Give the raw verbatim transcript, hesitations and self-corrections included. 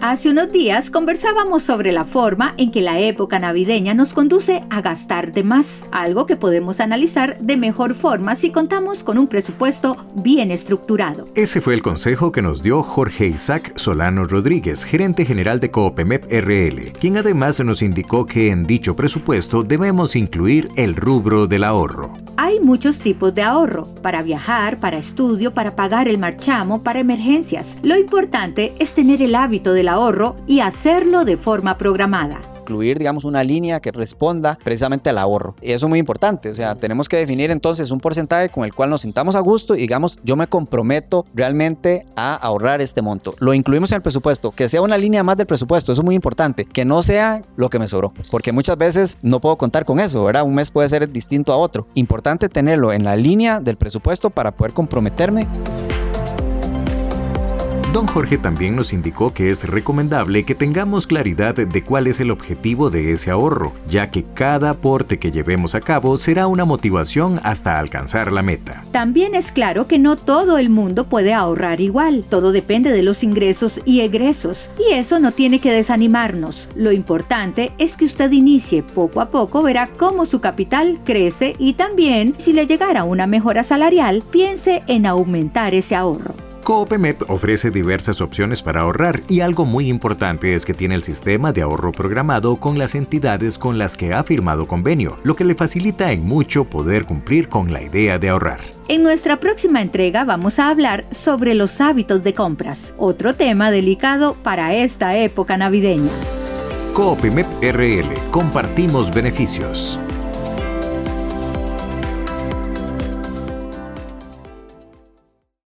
Hace unos días conversábamos sobre la forma en que la época navideña nos conduce a gastar de más, algo que podemos analizar de mejor forma si contamos con un presupuesto bien estructurado. Ese fue el consejo que nos dio Jorge Isaac Solano Rodríguez, gerente general de Coopemep R L, quien además nos indicó que en dicho presupuesto debemos incluir el rubro del ahorro. Hay muchos tipos de ahorro, para viajar, para estudio, para pagar el marchamo, para emergencias. Lo importante es tener el hábito del ahorro y hacerlo de forma programada. Incluir, digamos, una línea que responda precisamente al ahorro. Y eso es muy importante, o sea, tenemos que definir entonces un porcentaje con el cual nos sintamos a gusto y digamos, yo me comprometo realmente a ahorrar este monto. Lo incluimos en el presupuesto, que sea una línea más del presupuesto, eso es muy importante, que no sea lo que me sobró, porque muchas veces no puedo contar con eso, ¿verdad? Un mes puede ser distinto a otro. Importante tenerlo en la línea del presupuesto para poder comprometerme. Don Jorge también nos indicó que es recomendable que tengamos claridad de cuál es el objetivo de ese ahorro, ya que cada aporte que llevemos a cabo será una motivación hasta alcanzar la meta. También es claro que no todo el mundo puede ahorrar igual, todo depende de los ingresos y egresos, y eso no tiene que desanimarnos. Lo importante es que usted inicie poco a poco, verá cómo su capital crece y también, si le llegara una mejora salarial, piense en aumentar ese ahorro. Coopemep ofrece diversas opciones para ahorrar y algo muy importante es que tiene el sistema de ahorro programado con las entidades con las que ha firmado convenio, lo que le facilita en mucho poder cumplir con la idea de ahorrar. En nuestra próxima entrega vamos a hablar sobre los hábitos de compras, otro tema delicado para esta época navideña. Coopemep R L, compartimos beneficios.